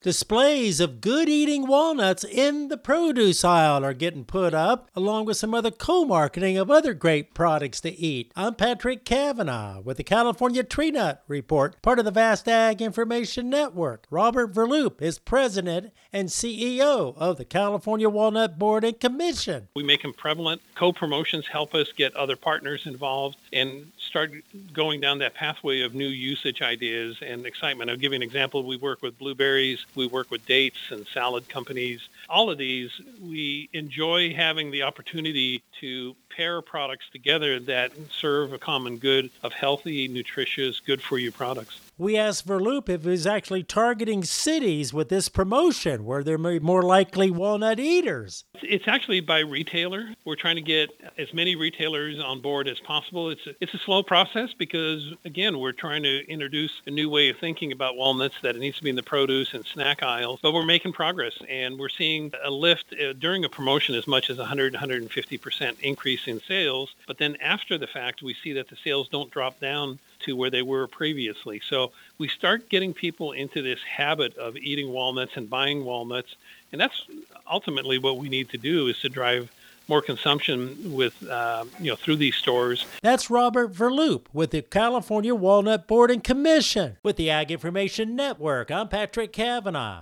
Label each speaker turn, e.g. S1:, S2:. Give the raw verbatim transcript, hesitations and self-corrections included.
S1: Displays of good-eating walnuts in the produce aisle are getting put up, along with some other co-marketing of other great products to eat. I'm Patrick Cavanaugh with the California Tree Nut Report, part of the Vast Ag Information Network. Robert Verloop is president and C E O of the California Walnut Board and Commission.
S2: We make them prevalent. Co-promotions help us get other partners involved and start going down that pathway of new usage ideas and excitement. I'll give you an example. We work with blueberries. We work with dates and salad companies. All of these, we enjoy having the opportunity to pair products together that serve a common good of healthy, nutritious, good-for-you products.
S1: We asked Verloop if he's actually targeting cities with this promotion where there may be more likely walnut eaters.
S2: It's actually by retailer. We're trying to get as many retailers on board as possible. It's a, it's a slow process because, again, we're trying to introduce a new way of thinking about walnuts that it needs to be in the produce and snack aisles. But we're making progress, and we're seeing a lift uh, during a promotion as much as one hundred, one hundred fifty percent increase in sales. But then after the fact, we see that the sales don't drop down to where they were previously. So we start getting people into this habit of eating walnuts and buying walnuts. And that's ultimately what we need to do, is to drive more consumption with, uh, you know, through these stores.
S1: That's Robert Verloop with the California Walnut Board and Commission. With the Ag Information Network, I'm Patrick Cavanaugh.